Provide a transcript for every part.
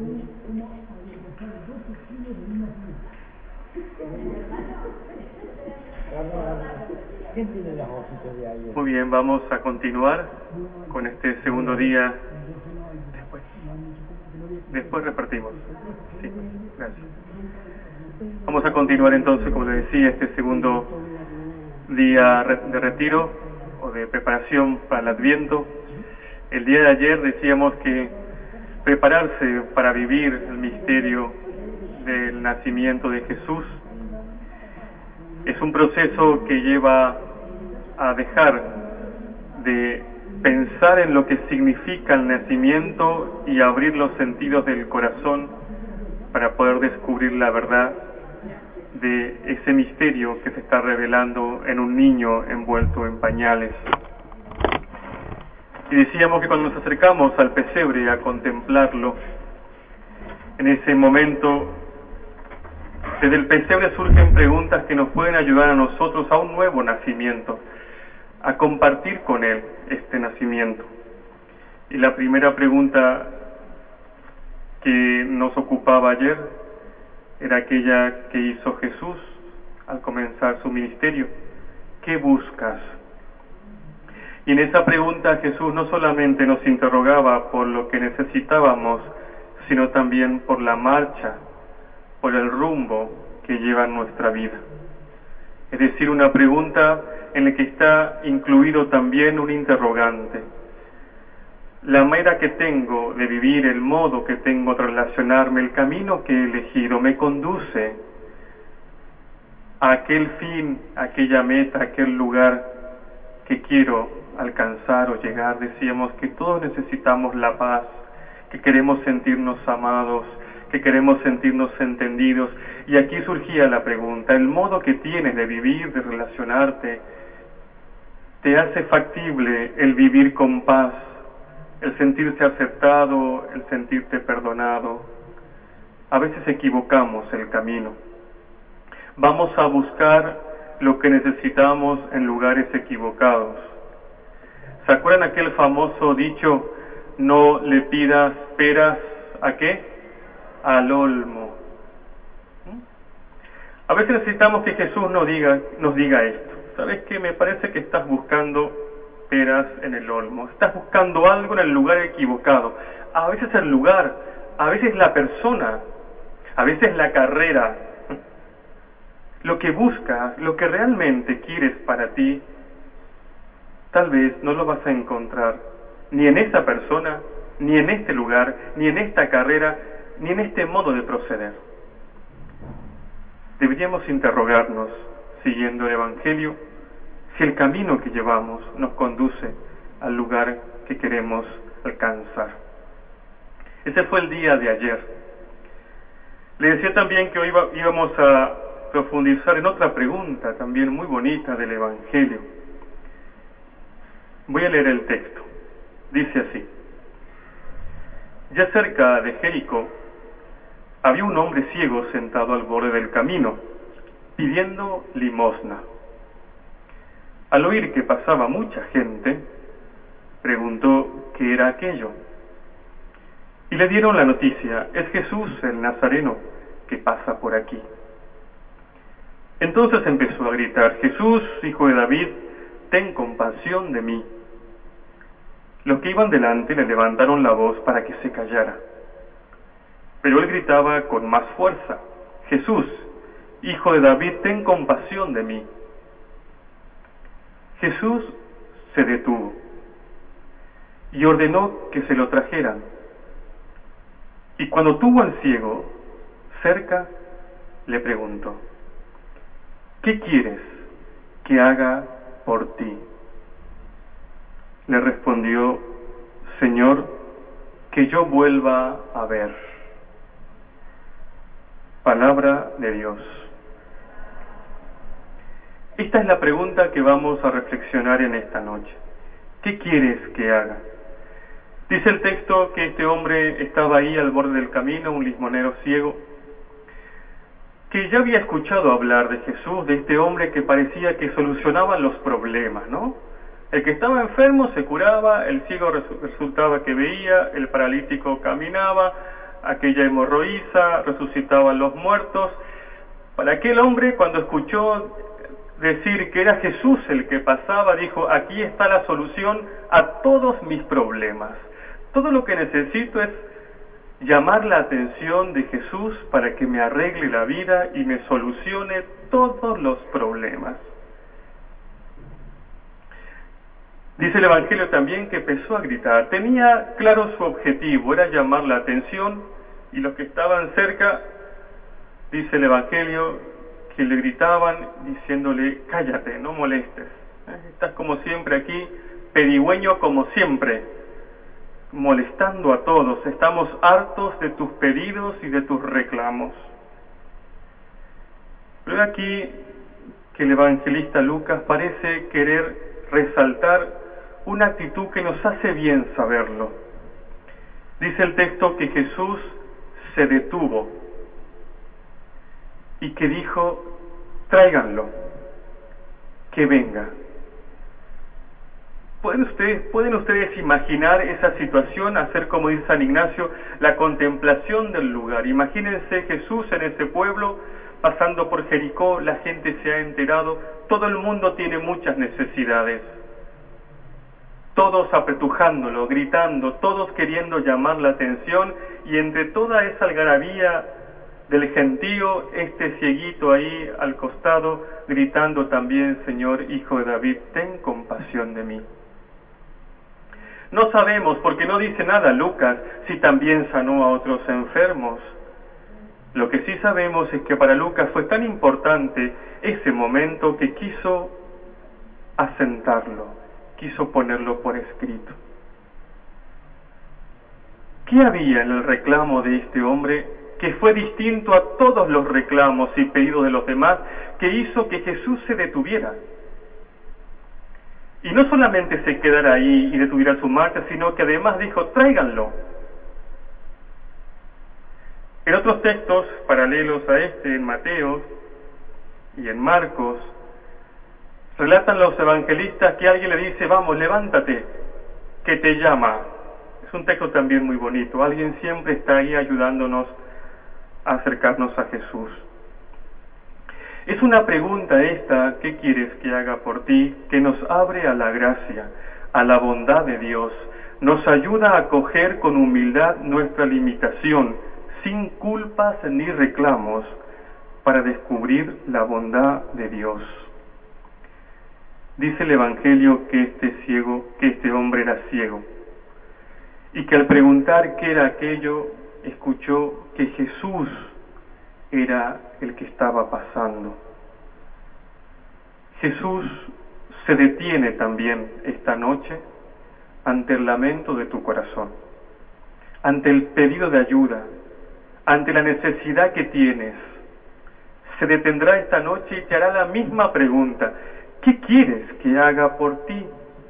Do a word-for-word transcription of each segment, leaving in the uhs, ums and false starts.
Muy bien, vamos a continuar con este segundo día. Después, Después repartimos. Sí, gracias. Vamos a continuar entonces, como les decía, este segundo día de retiro o de preparación para el Adviento. El día de ayer decíamos que prepararse para vivir el misterio del nacimiento de Jesús es un proceso que lleva a dejar de pensar en lo que significa el nacimiento y abrir los sentidos del corazón para poder descubrir la verdad de ese misterio que se está revelando en un niño envuelto en pañales. Y decíamos que cuando nos acercamos al pesebre a contemplarlo, en ese momento, desde el pesebre surgen preguntas que nos pueden ayudar a nosotros a un nuevo nacimiento, a compartir con él este nacimiento. Y la primera pregunta que nos ocupaba ayer era aquella que hizo Jesús al comenzar su ministerio: ¿qué buscas? Y en esa pregunta Jesús no solamente nos interrogaba por lo que necesitábamos, sino también por la marcha, por el rumbo que lleva nuestra vida. Es decir, una pregunta en la que está incluido también un interrogante. La manera que tengo de vivir, el modo que tengo de relacionarme, el camino que he elegido, me conduce a aquel fin, a aquella meta, a aquel lugar que quiero alcanzar o llegar. Decíamos que todos necesitamos la paz, que queremos sentirnos amados, que queremos sentirnos entendidos. Y aquí surgía la pregunta: ¿el modo que tienes de vivir, de relacionarte, te hace factible el vivir con paz, el sentirse aceptado, el sentirte perdonado? A veces equivocamos el camino. Vamos a buscar lo que necesitamos en lugares equivocados. ¿Se acuerdan aquel famoso dicho: no le pidas peras a qué? Al olmo. A veces necesitamos que Jesús nos diga, nos diga esto: ¿sabes qué? Me parece que estás buscando peras en el olmo, estás buscando algo en el lugar equivocado. A veces el lugar, a veces la persona, a veces la carrera. Lo que buscas, lo que realmente quieres para ti, tal vez no lo vas a encontrar ni en esa persona, ni en este lugar, ni en esta carrera, ni en este modo de proceder. Deberíamos interrogarnos, siguiendo el Evangelio, si el camino que llevamos nos conduce al lugar que queremos alcanzar. Ese fue el día de ayer. Le decía también que hoy íbamos a profundizar en otra pregunta también muy bonita del Evangelio. Voy a leer el texto. Dice así: ya cerca de Jericó había un hombre ciego sentado al borde del camino, pidiendo limosna. Al oír que pasaba mucha gente, preguntó qué era aquello. Y le dieron la noticia: es Jesús el Nazareno que pasa por aquí. Entonces empezó a gritar: Jesús, hijo de David, ten compasión de mí. Los que iban delante le levantaron la voz para que se callara. Pero él gritaba con más fuerza: Jesús, hijo de David, ten compasión de mí. Jesús se detuvo y ordenó que se lo trajeran. Y cuando tuvo al ciego cerca, le preguntó: ¿qué quieres que haga por ti? Le respondió: Señor, que yo vuelva a ver. Palabra de Dios. Esta es la pregunta que vamos a reflexionar en esta noche. ¿Qué quieres que haga? Dice el texto que este hombre estaba ahí al borde del camino, un limosnero ciego, que ya había escuchado hablar de Jesús, de este hombre que parecía que solucionaba los problemas, ¿no? El que estaba enfermo se curaba, el ciego resultaba que veía, el paralítico caminaba, aquella hemorroísa, resucitaba a los muertos. Para aquel hombre, cuando escuchó decir que era Jesús el que pasaba, dijo, aquí está la solución a todos mis problemas. Todo lo que necesito es llamar la atención de Jesús para que me arregle la vida y me solucione todos los problemas. Dice el Evangelio también que empezó a gritar. Tenía claro su objetivo, era llamar la atención, y los que estaban cerca, dice el Evangelio, que le gritaban diciéndole, cállate, no molestes. Estás como siempre aquí, pedigüeño como siempre, molestando a todos. Estamos hartos de tus pedidos y de tus reclamos. Pero aquí que el evangelista Lucas parece querer resaltar una actitud que nos hace bien saberlo. Dice el texto que Jesús se detuvo y que dijo, tráiganlo, que venga. ¿Pueden ustedes, ¿Pueden ustedes imaginar esa situación, hacer como dice San Ignacio, la contemplación del lugar? Imagínense Jesús en ese pueblo, pasando por Jericó, la gente se ha enterado, todo el mundo tiene muchas necesidades. Todos apretujándolo, gritando, todos queriendo llamar la atención, y entre toda esa algarabía del gentío, este cieguito ahí al costado, gritando también, Señor, Hijo de David, ten compasión de mí. No sabemos, porque no dice nada Lucas, si también sanó a otros enfermos. Lo que sí sabemos es que para Lucas fue tan importante ese momento que quiso asentarlo, quiso ponerlo por escrito. ¿Qué había en el reclamo de este hombre que fue distinto a todos los reclamos y pedidos de los demás, que hizo que Jesús se detuviera? Y no solamente se quedara ahí y detuviera su marcha, sino que además dijo, tráiganlo. En otros textos paralelos a este, en Mateo y en Marcos, relatan los evangelistas que alguien le dice, vamos, levántate, que te llama. Es un texto también muy bonito. Alguien siempre está ahí ayudándonos a acercarnos a Jesús. Es una pregunta esta, ¿qué quieres que haga por ti?, que nos abre a la gracia, a la bondad de Dios. Nos ayuda a acoger con humildad nuestra limitación, sin culpas ni reclamos, para descubrir la bondad de Dios. Dice el Evangelio que este ciego, que este hombre era ciego, y que al preguntar qué era aquello, escuchó que Jesús era el que estaba pasando. Jesús se detiene también esta noche ante el lamento de tu corazón, ante el pedido de ayuda, ante la necesidad que tienes. Se detendrá esta noche y te hará la misma pregunta: ¿qué quieres que haga por ti?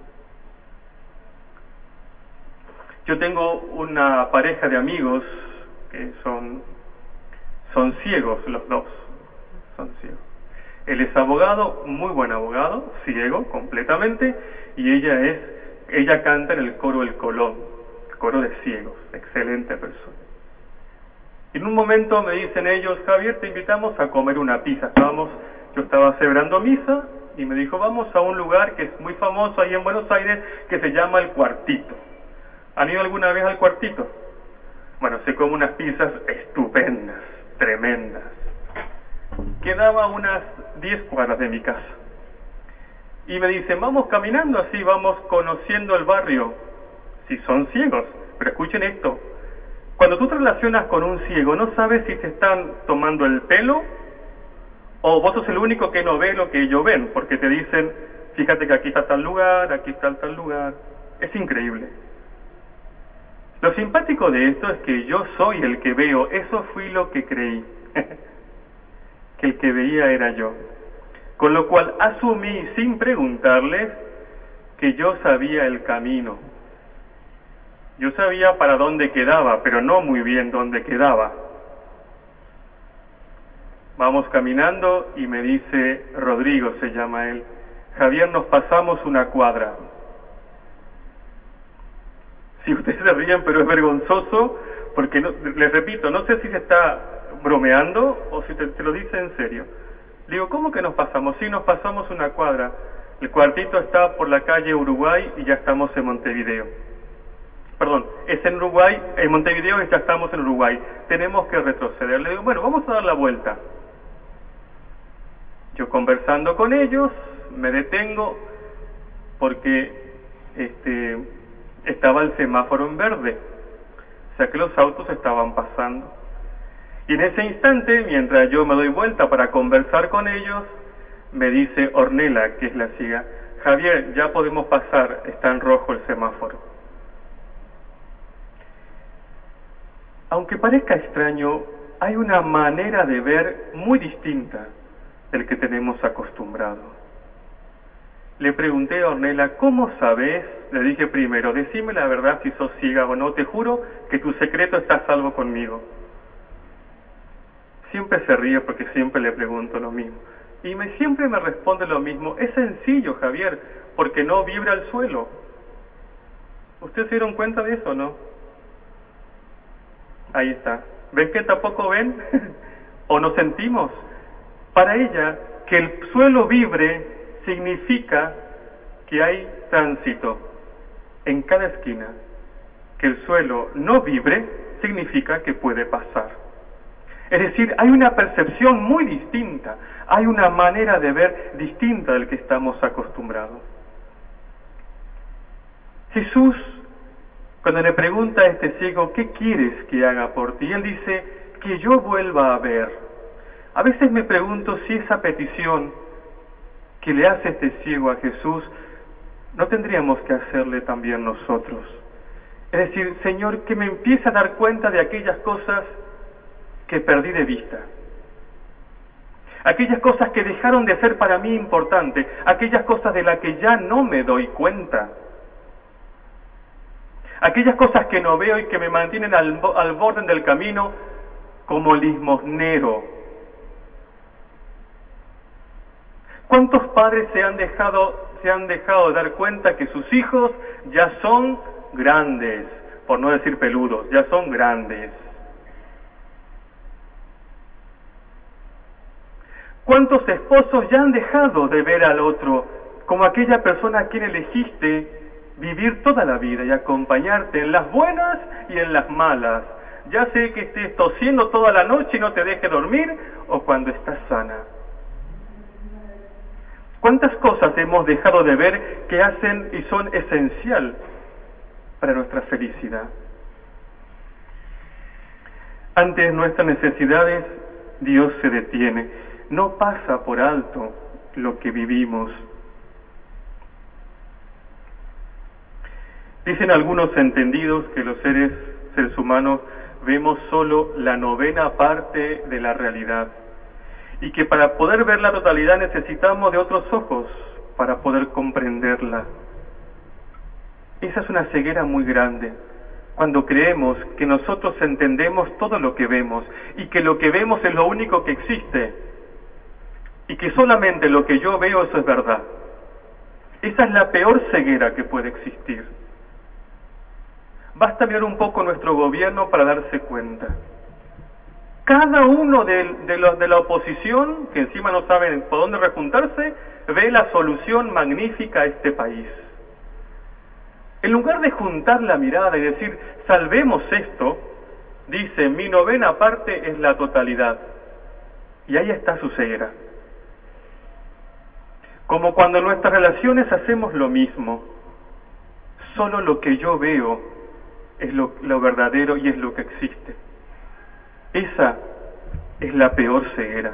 Yo tengo una pareja de amigos que son, son ciegos los dos, son ciegos. Él es abogado, muy buen abogado, ciego completamente, y ella es, ella canta en el coro El Colón, coro de ciegos, excelente persona. Y en un momento me dicen ellos, Javier, te invitamos a comer una pizza. Estábamos, yo estaba celebrando misa y me dijo, vamos a un lugar que es muy famoso ahí en Buenos Aires que se llama El Cuartito. ¿Han ido alguna vez al Cuartito? Bueno, se come unas pizzas estupendas, tremendas. Quedaba unas diez cuadras de mi casa. Y me dicen, vamos caminando así, vamos conociendo el barrio. Si son ciegos, pero escuchen esto. Cuando tú te relacionas con un ciego, no sabes si te están tomando el pelo o vos sos el único que no ve lo que ellos ven, porque te dicen, fíjate que aquí está tal lugar, aquí está tal lugar. Es increíble. Lo simpático de esto es que yo soy el que veo, eso fui lo que creí, que el que veía era yo. Con lo cual asumí, sin preguntarles, que yo sabía el camino. Yo sabía para dónde quedaba, pero no muy bien dónde quedaba. Vamos caminando y me dice, Rodrigo se llama él, Javier, nos pasamos una cuadra. Si ustedes se ríen, pero es vergonzoso, porque no, les repito, no sé si se está bromeando o si te, te lo dice en serio. Le digo, ¿cómo que nos pasamos? Sí, nos pasamos una cuadra. El cuartito está por la calle Uruguay y ya estamos en Montevideo. Perdón, es en Uruguay, en Montevideo y ya estamos en Uruguay. Tenemos que retroceder. Le digo, bueno, vamos a dar la vuelta. Yo conversando con ellos, me detengo porque este, estaba el semáforo en verde. O sea que los autos estaban pasando. Y en ese instante, mientras yo me doy vuelta para conversar con ellos, me dice Ornella, que es la ciega, Javier, ya podemos pasar, está en rojo el semáforo. Aunque parezca extraño, hay una manera de ver muy distinta del que tenemos acostumbrado. Le pregunté a Ornella, ¿cómo sabes? Le dije primero, decime la verdad si sos ciega o no, te juro que tu secreto está a salvo conmigo. Siempre se ríe porque siempre le pregunto lo mismo. Y me, siempre me responde lo mismo. Es sencillo, Javier, porque no vibra el suelo. ¿Ustedes se dieron cuenta de eso o no? Ahí está. ¿Ven que tampoco ven? ¿O nos sentimos? Para ella, que el suelo vibre significa que hay tránsito en cada esquina. Que el suelo no vibre significa que puede pasar. Es decir, hay una percepción muy distinta, hay una manera de ver distinta del que estamos acostumbrados. Jesús, cuando le pregunta a este ciego, ¿qué quieres que haga por ti? Él dice, que yo vuelva a ver. A veces me pregunto si esa petición que le hace este ciego a Jesús, no tendríamos que hacerle también nosotros. Es decir, Señor, que me empiece a dar cuenta de aquellas cosas que perdí de vista. Aquellas cosas que dejaron de ser para mí importantes, aquellas cosas de las que ya no me doy cuenta. Aquellas cosas que no veo y que me mantienen al, al borde del camino como limosnero. ¿Cuántos padres se han dejado, se han dejado de dar cuenta que sus hijos ya son grandes, por no decir peludos, ya son grandes? ¿Cuántos esposos ya han dejado de ver al otro como aquella persona a quien elegiste vivir toda la vida y acompañarte en las buenas y en las malas? Ya sé que estés tosiendo toda la noche y no te deje dormir, o cuando estás sana. ¿Cuántas cosas hemos dejado de ver que hacen y son esencial para nuestra felicidad? Ante nuestras necesidades, Dios se detiene. No pasa por alto lo que vivimos. Dicen algunos entendidos que los seres, seres humanos vemos solo la novena parte de la realidad y que para poder ver la totalidad necesitamos de otros ojos para poder comprenderla. Esa es una ceguera muy grande, cuando creemos que nosotros entendemos todo lo que vemos y que lo que vemos es lo único que existe. Y que solamente lo que yo veo, eso es verdad. Esa es la peor ceguera que puede existir. Basta mirar un poco nuestro gobierno para darse cuenta. Cada uno de, de los de la oposición, que encima no saben por dónde rejuntarse, ve la solución magnífica a este país. En lugar de juntar la mirada y decir, salvemos esto, dice, mi novena parte es la totalidad. Y ahí está su ceguera. Como cuando en nuestras relaciones hacemos lo mismo, solo lo que yo veo es lo, lo verdadero y es lo que existe. Esa es la peor ceguera.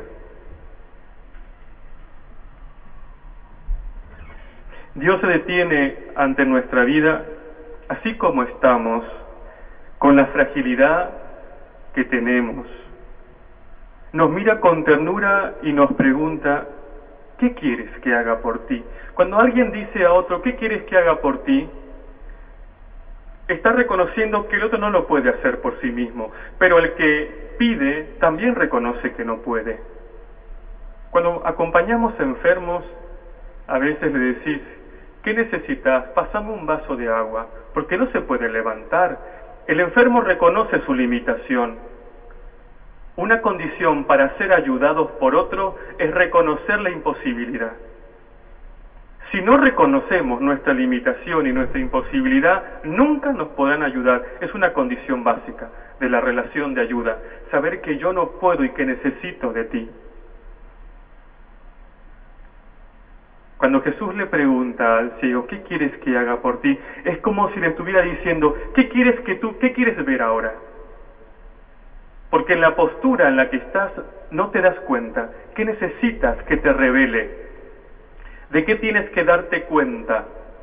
Dios se detiene ante nuestra vida, así como estamos, con la fragilidad que tenemos. Nos mira con ternura y nos pregunta, ¿qué quieres que haga por ti? Cuando alguien dice a otro, ¿qué quieres que haga por ti? Está reconociendo que el otro no lo puede hacer por sí mismo, pero el que pide también reconoce que no puede. Cuando acompañamos enfermos, a veces le decís, ¿qué necesitas? Pásame un vaso de agua, porque no se puede levantar. El enfermo reconoce su limitación. Una condición para ser ayudados por otro es reconocer la imposibilidad. Si no reconocemos nuestra limitación y nuestra imposibilidad, nunca nos podrán ayudar. Es una condición básica de la relación de ayuda, saber que yo no puedo y que necesito de ti. Cuando Jesús le pregunta al ciego, ¿qué quieres que haga por ti? Es como si le estuviera diciendo, ¿qué quieres que tú, qué quieres ver ahora? Porque en la postura en la que estás no te das cuenta. ¿Qué necesitas que te revele? ¿De qué tienes que darte cuenta?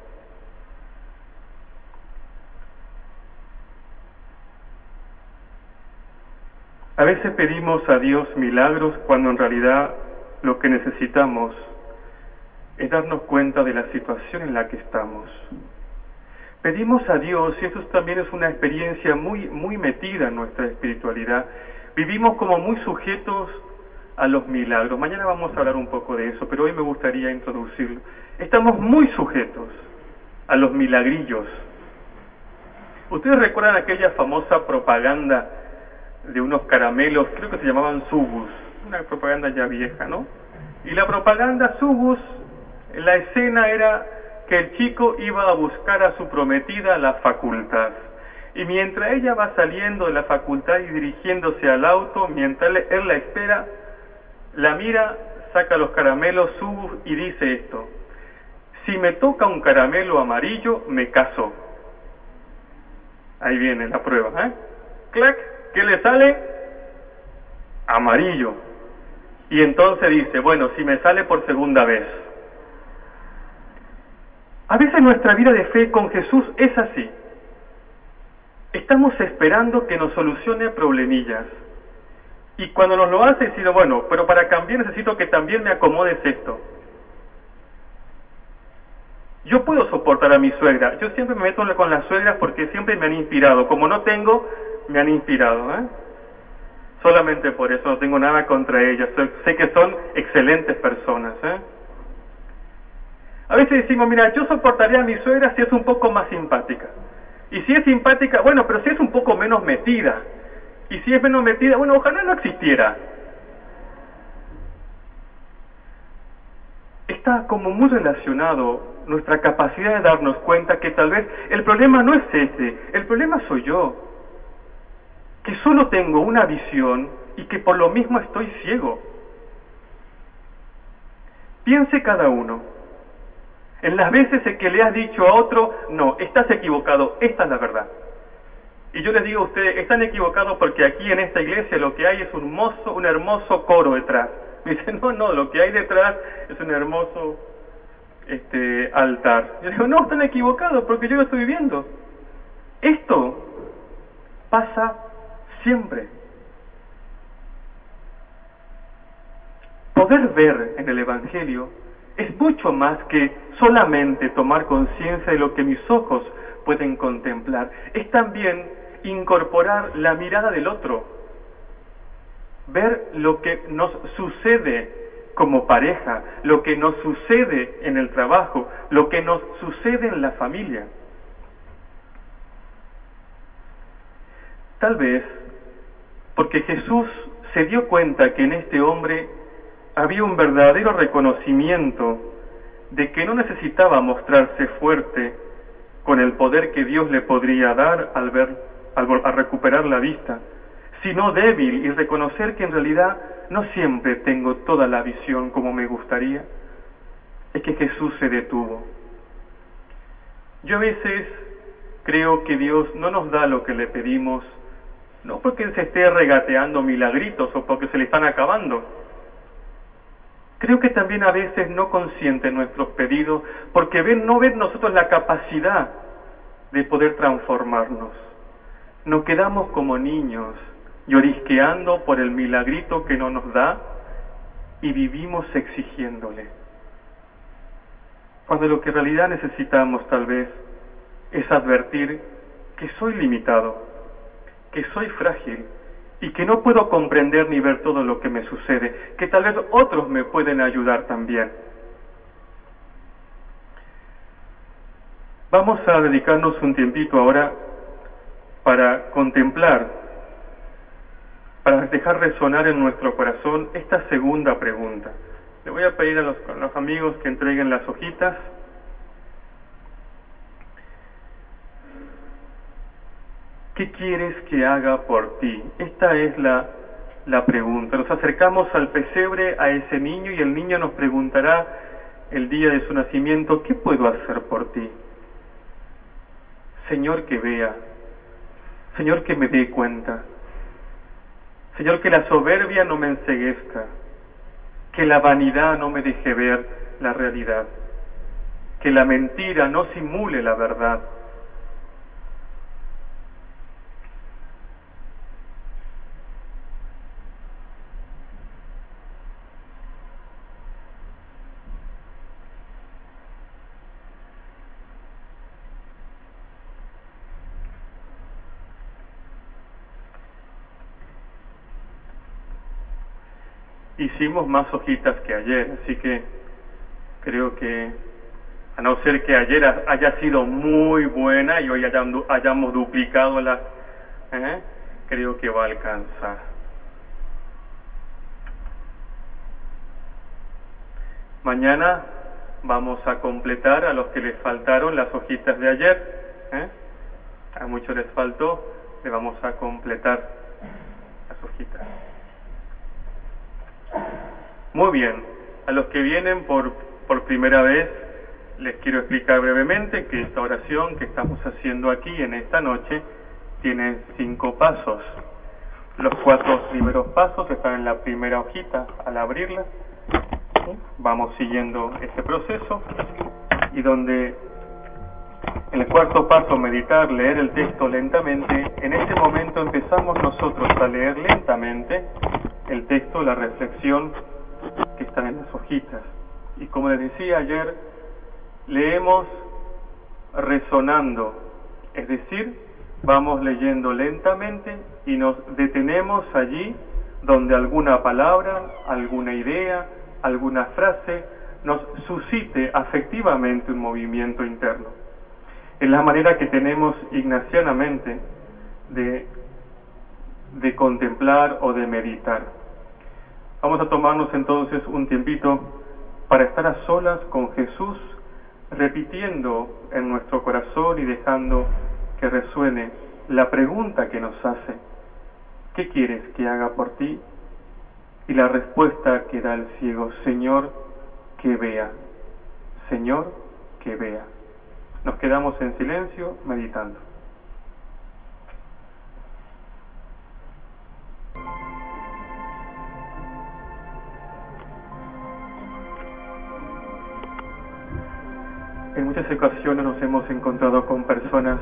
A veces pedimos a Dios milagros cuando en realidad lo que necesitamos es darnos cuenta de la situación en la que estamos. Pedimos a Dios, y eso también es una experiencia muy, muy metida en nuestra espiritualidad, vivimos como muy sujetos a los milagros. Mañana vamos a hablar un poco de eso, pero hoy me gustaría introducirlo. Estamos muy sujetos a los milagrillos. ¿Ustedes recuerdan aquella famosa propaganda de unos caramelos, creo que se llamaban Subus, una propaganda ya vieja, ¿no? Y la propaganda Subus, la escena era que el chico iba a buscar a su prometida a la facultad. Y mientras ella va saliendo de la facultad y dirigiéndose al auto, mientras él, él la espera, la mira, saca los caramelos Subus y dice esto: si me toca un caramelo amarillo, me caso. Ahí viene la prueba, ¿eh? ¡Clac! ¿Qué le sale? Amarillo. Y entonces dice, bueno, si me sale por segunda vez. A veces nuestra vida de fe con Jesús es así. Estamos esperando que nos solucione problemillas. Y cuando nos lo hace, decimos, bueno, pero para cambiar necesito que también me acomodes esto. Yo puedo soportar a mi suegra. Yo siempre me meto con las suegras porque siempre me han inspirado. Como no tengo, me han inspirado, ¿eh? Solamente por eso, no tengo nada contra ellas. Sé que son excelentes personas, ¿eh? A veces decimos, mira, yo soportaría a mi suegra si es un poco más simpática. Y si es simpática, bueno, pero si es un poco menos metida. Y si es menos metida, bueno, ojalá no existiera. Está como muy relacionado nuestra capacidad de darnos cuenta que tal vez el problema no es ese, el problema soy yo. Que solo tengo una visión y que por lo mismo estoy ciego. Piense cada uno en las veces en que le has dicho a otro, no, estás equivocado, esta es la verdad. Y yo les digo a ustedes, están equivocados porque aquí en esta iglesia lo que hay es un hermoso, un hermoso coro detrás. Me dicen, no, no, lo que hay detrás es un hermoso este, altar. Yo digo, no, están equivocados porque yo lo estoy viviendo. Esto pasa siempre. Poder ver en el Evangelio es mucho más que solamente tomar conciencia de lo que mis ojos pueden contemplar. Es también incorporar la mirada del otro, ver lo que nos sucede como pareja, lo que nos sucede en el trabajo, lo que nos sucede en la familia. Tal vez porque Jesús se dio cuenta que en este hombre había un verdadero reconocimiento de que no necesitaba mostrarse fuerte con el poder que Dios le podría dar al ver, al, al recuperar la vista, sino débil y reconocer que en realidad no siempre tengo toda la visión como me gustaría. Es que Jesús se detuvo. Yo a veces creo que Dios no nos da lo que le pedimos, no porque se esté regateando milagritos o porque se le están acabando. Creo que también a veces no consiente nuestros pedidos porque ven, no ven nosotros la capacidad de poder transformarnos. Nos quedamos como niños llorisqueando por el milagrito que no nos da y vivimos exigiéndole. Cuando lo que en realidad necesitamos tal vez es advertir que soy limitado, que soy frágil y que no puedo comprender ni ver todo lo que me sucede, que tal vez otros me pueden ayudar también. Vamos a dedicarnos un tiempito ahora para contemplar, para dejar resonar en nuestro corazón esta segunda pregunta. Le voy a pedir a los, a los amigos que entreguen las hojitas. ¿Qué quieres que haga por ti? Esta es la, la pregunta. Nos acercamos al pesebre, a ese niño, y el niño nos preguntará el día de su nacimiento, ¿qué puedo hacer por ti? Señor, que vea. Señor, que me dé cuenta. Señor, que la soberbia no me enceguezca. Que la vanidad no me deje ver la realidad. Que la mentira no simule la verdad. Hicimos más hojitas que ayer, así que creo que, a no ser que ayer haya sido muy buena y hoy hayamos, hayamos duplicado la, ¿eh? creo que va a alcanzar. Mañana vamos a completar a los que les faltaron las hojitas de ayer, ¿eh? A muchos les faltó, le vamos a completar las hojitas. Muy bien, a los que vienen por, por primera vez, les quiero explicar brevemente que esta oración que estamos haciendo aquí en esta noche tiene cinco pasos. Los cuatro primeros pasos están en la primera hojita al abrirla. Vamos siguiendo este proceso, y donde en el cuarto paso, meditar, leer el texto lentamente, en este momento empezamos nosotros a leer lentamente el texto, la reflexión que están en las hojitas. Y como les decía ayer, leemos resonando, es decir, vamos leyendo lentamente y nos detenemos allí donde alguna palabra, alguna idea, alguna frase nos suscite afectivamente un movimiento interno. Es la manera que tenemos ignacianamente de, de contemplar o de meditar. Vamos a tomarnos entonces un tiempito para estar a solas con Jesús, repitiendo en nuestro corazón y dejando que resuene la pregunta que nos hace: ¿qué quieres que haga por ti? Y la respuesta que da el ciego: Señor, que vea. Señor, que vea. Nos quedamos en silencio meditando. En muchas ocasiones nos hemos encontrado con personas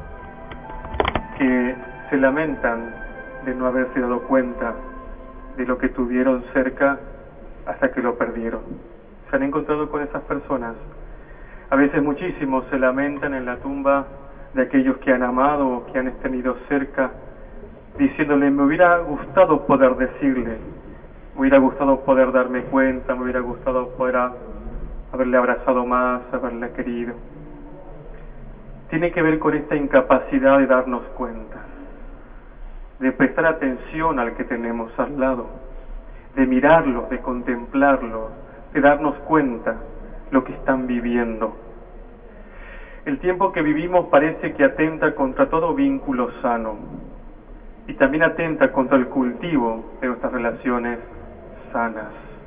que se lamentan de no haberse dado cuenta de lo que tuvieron cerca hasta que lo perdieron. ¿Se han encontrado con esas personas? A veces muchísimos se lamentan en la tumba de aquellos que han amado o que han tenido cerca, diciéndole: me hubiera gustado poder decirle, me hubiera gustado poder darme cuenta, me hubiera gustado poder haberle abrazado más, haberle querido. Tiene que ver con esta incapacidad de darnos cuenta, de prestar atención al que tenemos al lado, de mirarlo, de contemplarlo, de darnos cuenta lo que están viviendo. El tiempo que vivimos parece que atenta contra todo vínculo sano y también atenta contra el cultivo de nuestras relaciones sanas.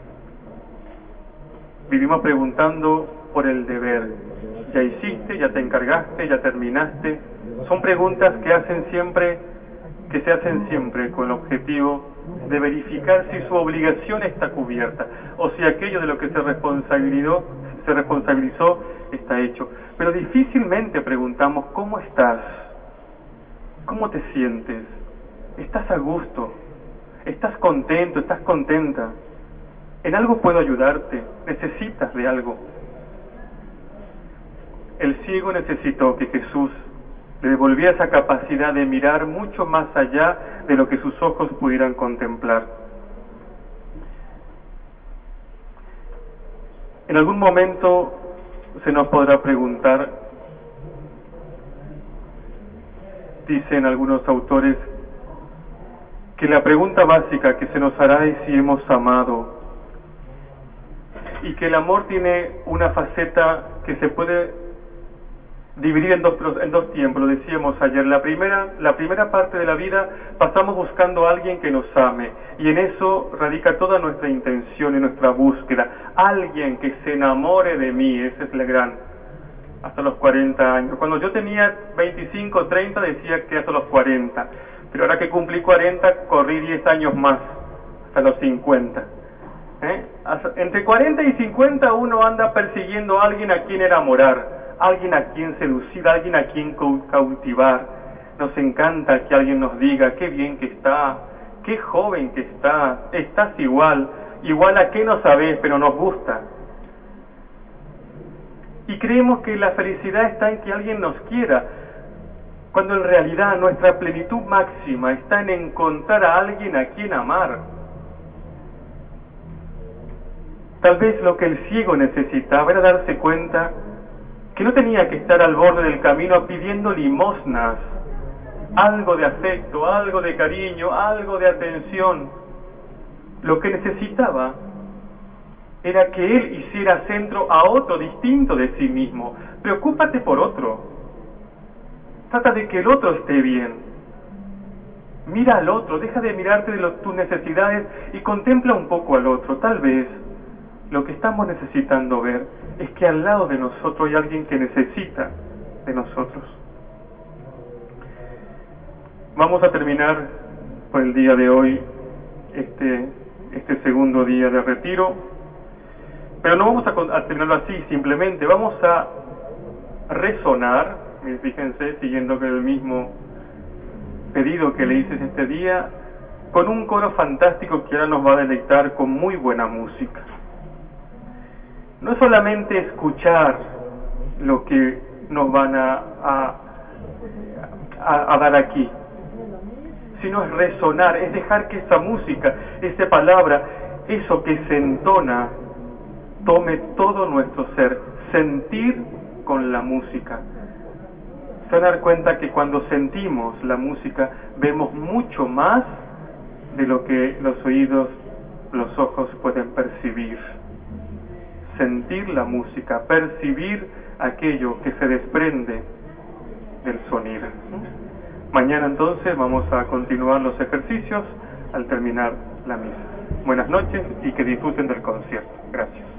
Vivimos preguntando por el deber. ¿Ya hiciste? ¿Ya te encargaste? ¿Ya terminaste? Son preguntas que hacen siempre, que se hacen siempre con el objetivo de verificar si su obligación está cubierta o si aquello de lo que se responsabilizó, se responsabilizó está hecho. Pero difícilmente preguntamos: ¿cómo estás? ¿Cómo te sientes? ¿Estás a gusto? ¿Estás contento? ¿Estás contenta? ¿En algo puedo ayudarte? ¿Necesitas de algo? El ciego necesitó que Jesús le devolviera esa capacidad de mirar mucho más allá de lo que sus ojos pudieran contemplar. En algún momento se nos podrá preguntar: Dicen algunos autores que la pregunta básica que se nos hará es si hemos amado, y que el amor tiene una faceta que se puede dividir en dos, en dos tiempos. Lo decíamos ayer, la primera, la primera parte de la vida pasamos buscando a alguien que nos ame, y en eso radica toda nuestra intención y nuestra búsqueda, alguien que se enamore de mí. Ese es el gran, hasta los cuarenta años. Cuando yo tenía veinticinco, treinta decía que hasta los cuarenta, pero ahora que cumplí cuarenta, corrí diez años más, hasta los cincuenta. ¿Eh? Entre cuarenta y cincuenta uno anda persiguiendo a alguien a quien enamorar, alguien a quien seducir, alguien a quien cautivar. Nos encanta que alguien nos diga qué bien que está, qué joven que está, estás igual, igual a qué no sabes, pero nos gusta. Y creemos que la felicidad está en que alguien nos quiera, cuando en realidad nuestra plenitud máxima está en encontrar a alguien a quien amar. Tal vez lo que el ciego necesitaba era darse cuenta que no tenía que estar al borde del camino pidiendo limosnas, algo de afecto, algo de cariño, algo de atención. Lo que necesitaba era que él hiciera centro a otro distinto de sí mismo. Preocúpate por otro. Trata de que el otro esté bien. Mira al otro, deja de mirarte de los, tus necesidades y contempla un poco al otro. Tal vez lo que estamos necesitando ver es que al lado de nosotros hay alguien que necesita de nosotros. Vamos a terminar por el día de hoy este, este segundo día de retiro, pero no vamos a, a terminarlo así, simplemente vamos a resonar, fíjense, siguiendo con el mismo pedido que le hice este día, con un coro fantástico que ahora nos va a deleitar con muy buena música. No es solamente escuchar lo que nos van a, a, a, a dar aquí, sino es resonar, es dejar que esa música, esa palabra, eso que se entona, tome todo nuestro ser, sentir con la música. Se van a dar cuenta que cuando sentimos la música, vemos mucho más de lo que los oídos, los ojos pueden percibir. Sentir la música, percibir aquello que se desprende del sonido. Mañana entonces vamos a continuar los ejercicios al terminar la misa. Buenas noches y que disfruten del concierto. Gracias.